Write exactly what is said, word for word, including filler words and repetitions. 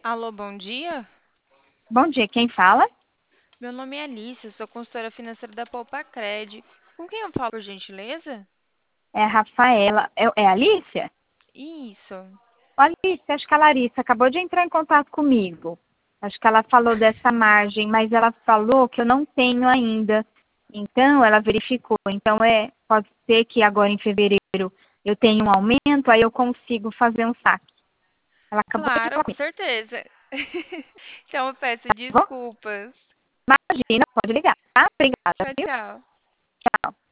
Alô, bom dia. Bom dia, quem fala? Meu nome é Alice, eu sou consultora financeira da Poupacred. Com quem eu falo, por gentileza? É a Rafaela. É, é a Alicia? Isso. Ô, Alice, acho que a Larissa acabou de entrar em contato comigo. Acho que ela falou dessa margem, mas ela falou que eu não tenho ainda. Então, ela verificou. Então, é, pode ser que agora em fevereiro eu tenha um aumento, aí eu consigo fazer um saque. Ela acabou de Claro, falar com comigo. certeza. Então eu peço Tá bom? desculpas. Imagina, pode ligar, tá? Obrigada, Tchau, viu? tchau. Tchau.